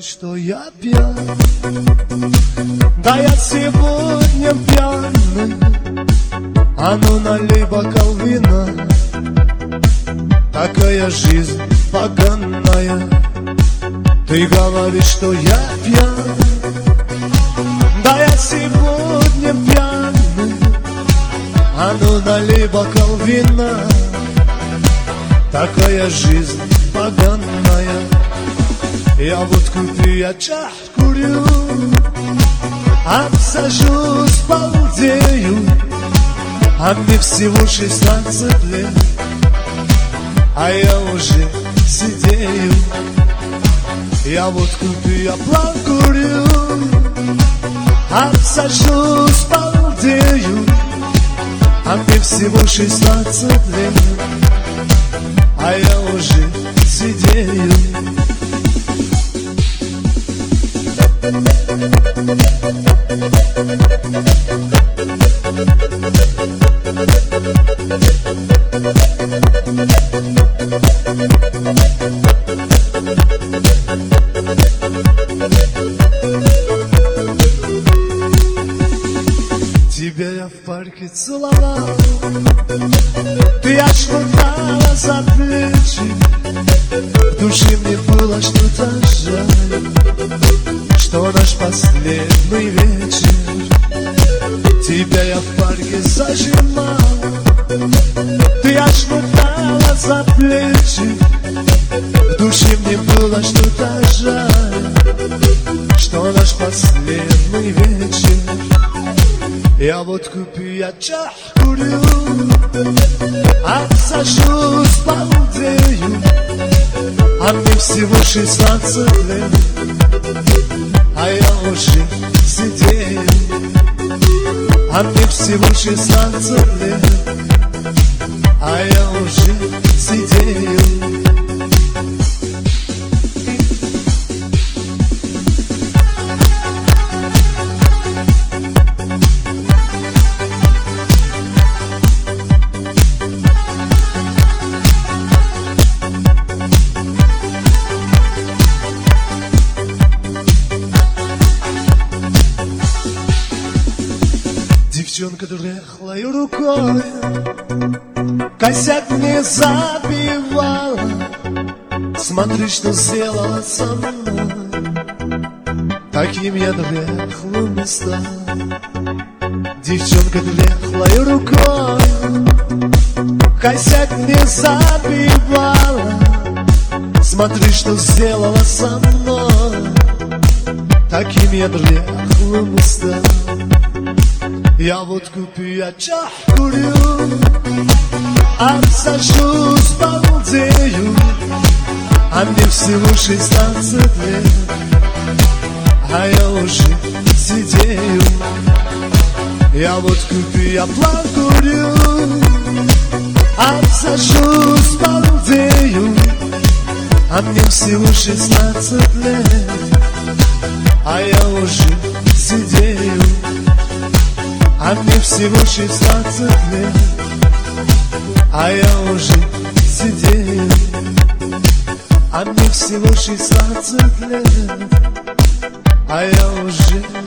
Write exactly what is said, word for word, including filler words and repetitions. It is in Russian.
что я пьян. Да я сегодня пьяный, а ну налей бокал вина. Такая жизнь поганая, ты говоришь, что я пьян. Да я сегодня пьяный, а ну налей бокал вина. Такая жизнь поганая, я водку пью, я чах курю, обсажусь, балдею, а мне всего шестнадцать лет, а я уже сидею. Я водку пью, я план курю, обсажусь, балдею, а мне всего шестнадцать лет, а я уже сидею. Тебя я в парке целовал, ты аж хватала за плечи. В душе мне было что-то жаль, что наш последний вечер. Тебя я в парке зажимал, ты аж хватала за плечи. В душе мне было что-то жаль, что наш последний вечер. Я водку пью, я чах курю, обсажусь, балдею, а мне всего шестнадцать лет, а я уже сидею. А мне всего шестнадцать лет, а я уже сидею. Девчонка дряхлой рукой косяк мне забивала. Смотри, что сделала со мной, таким я дряхлым не стал. Девчонка дряхлой рукой косяк мне забивала. Смотри, что сделала со мной, таким я дряхлым не стал. Я водку пью, я чах курю, обсажусь, балдею, а мне всего шестнадцать лет, а я уже сидею. Я водку пью, я план курю, обсажусь, балдею, а мне всего шестнадцать лет, а я уже сидею. А мне всего шестнадцать лет, а я уже сидею. А мне всего шестнадцать лет, а я уже